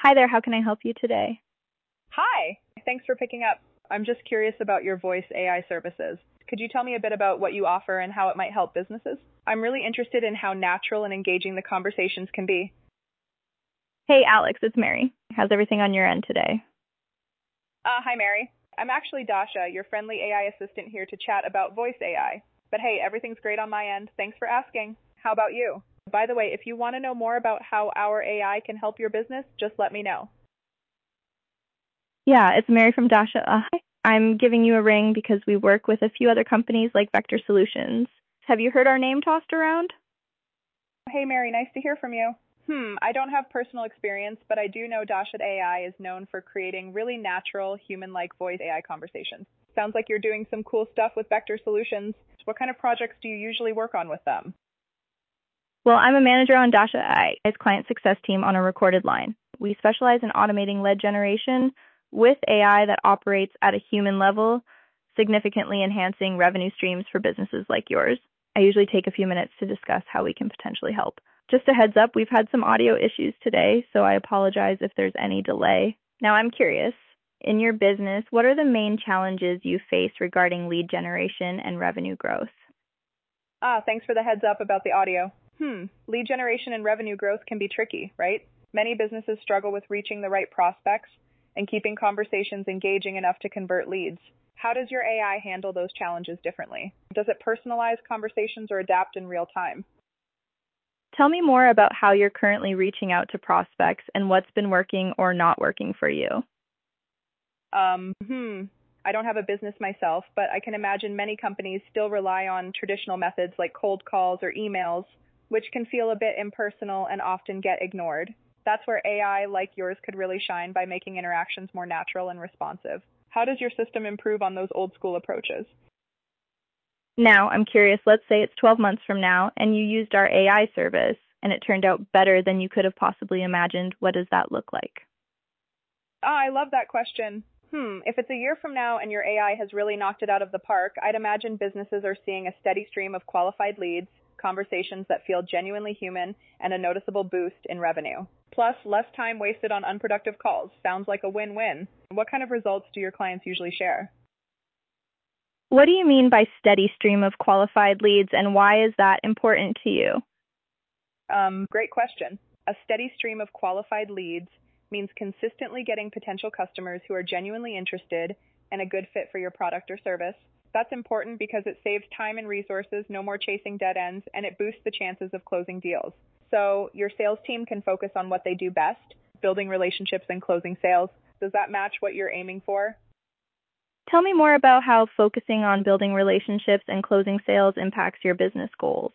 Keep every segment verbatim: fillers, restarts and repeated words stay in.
Hi there, how can I help you today? Hi, thanks for picking up. I'm just curious about your voice A I services. Could you tell me a bit about what you offer and how it might help businesses? I'm really interested in how natural and engaging the conversations can be. Hey Alex, it's Mary. How's everything on your end today? Uh, hi, Mary. I'm actually Dasha, your friendly A I assistant here to chat about voice A I. But hey, everything's great on my end. Thanks for asking. How about you? By the way, if you want to know more about how our A I can help your business, just let me know. Yeah, it's Mary from Dasha. Uh, hi. I'm giving you a ring because we work with a few other companies like Vector Solutions. Have you heard our name tossed around? Hey, Mary, nice to hear from you. Hmm, I don't have personal experience, but I do know Dasha A I is known for creating really natural, human-like voice A I conversations. Sounds like you're doing some cool stuff with Vector Solutions. What kind of projects do you usually work on with them? Well, I'm a manager on Dasha A I's client success team on a recorded line. We specialize in automating lead generation with A I that operates at a human level, significantly enhancing revenue streams for businesses like yours. I usually take a few minutes to discuss how we can potentially help. Just a heads up, we've had some audio issues today, so I apologize if there's any delay. Now I'm curious, in your business, what are the main challenges you face regarding lead generation and revenue growth? Ah, thanks for the heads up about the audio. Hmm, lead generation and revenue growth can be tricky, right? Many businesses struggle with reaching the right prospects and keeping conversations engaging enough to convert leads. How does your A I handle those challenges differently? Does it personalize conversations or adapt in real time? Tell me more about how you're currently reaching out to prospects and what's been working or not working for you. Um, hmm. I don't have a business myself, but I can imagine many companies still rely on traditional methods like cold calls or emails, which can feel a bit impersonal and often get ignored. That's where A I like yours could really shine by making interactions more natural and responsive. How does your system improve on those old school approaches? Now, I'm curious, let's say it's twelve months from now and you used our A I service and it turned out better than you could have possibly imagined. What does that look like? Ah, I love that question. Hmm, if it's a year from now and your A I has really knocked it out of the park, I'd imagine businesses are seeing a steady stream of qualified leads, conversations that feel genuinely human, and a noticeable boost in revenue. Plus, less time wasted on unproductive calls. Sounds like a win-win. What kind of results do your clients usually share? What do you mean by steady stream of qualified leads and why is that important to you? Um, great question. A steady stream of qualified leads means consistently getting potential customers who are genuinely interested and a good fit for your product or service. That's important because it saves time and resources, no more chasing dead ends, and it boosts the chances of closing deals. So your sales team can focus on what they do best, building relationships and closing sales. Does that match what you're aiming for? Tell me more about how focusing on building relationships and closing sales impacts your business goals.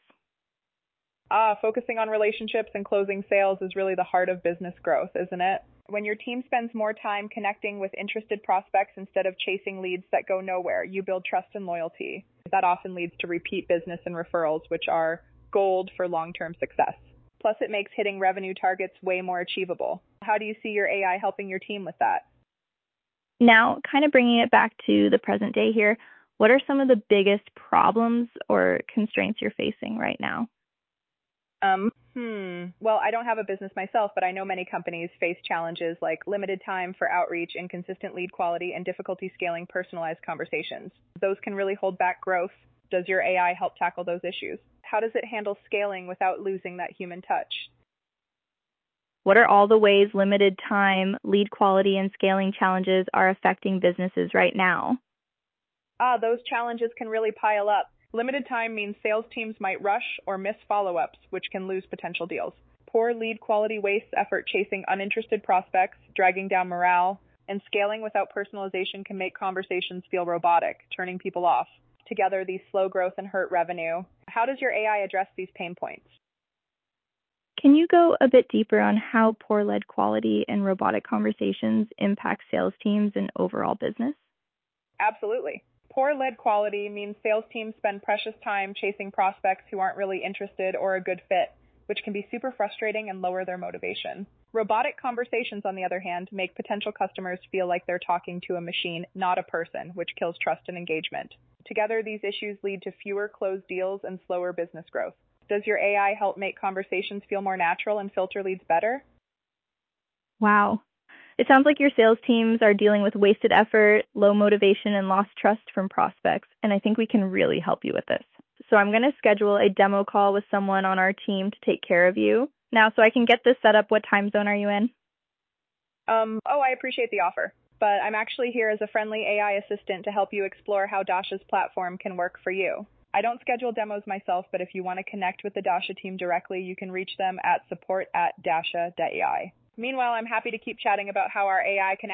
Ah, focusing on relationships and closing sales is really the heart of business growth, isn't it? When your team spends more time connecting with interested prospects instead of chasing leads that go nowhere, you build trust and loyalty. That often leads to repeat business and referrals, which are gold for long-term success. Plus, it makes hitting revenue targets way more achievable. How do you see your A I helping your team with that? Now, kind of bringing it back to the present day here, what are some of the biggest problems or constraints you're facing right now? Um, hmm. Well, I don't have a business myself, but I know many companies face challenges like limited time for outreach, inconsistent lead quality, and difficulty scaling personalized conversations. Those can really hold back growth. Does your A I help tackle those issues? How does it handle scaling without losing that human touch? What are all the ways limited time, lead quality, and scaling challenges are affecting businesses right now? Ah, those challenges can really pile up. Limited time means sales teams might rush or miss follow-ups, which can lose potential deals. Poor lead quality wastes effort chasing uninterested prospects, dragging down morale, and scaling without personalization can make conversations feel robotic, turning people off. Together, these slow growth and hurt revenue. How does your A I address these pain points? Can you go a bit deeper on how poor lead quality and robotic conversations impact sales teams and overall business? Absolutely. Poor lead quality means sales teams spend precious time chasing prospects who aren't really interested or a good fit, which can be super frustrating and lower their motivation. Robotic conversations, on the other hand, make potential customers feel like they're talking to a machine, not a person, which kills trust and engagement. Together, these issues lead to fewer closed deals and slower business growth. Does your A I help make conversations feel more natural and filter leads better? Wow. It sounds like your sales teams are dealing with wasted effort, low motivation, and lost trust from prospects, and I think we can really help you with this. So I'm going to schedule a demo call with someone on our team to take care of you. Now, so I can get this set up, what time zone are you in? Um, oh, I appreciate the offer, but I'm actually here as a friendly A I assistant to help you explore how Dasha's platform can work for you. I don't schedule demos myself, but if you want to connect with the Dasha team directly, you can reach them at support at dasha dot A I. Meanwhile, I'm happy to keep chatting about how our A I can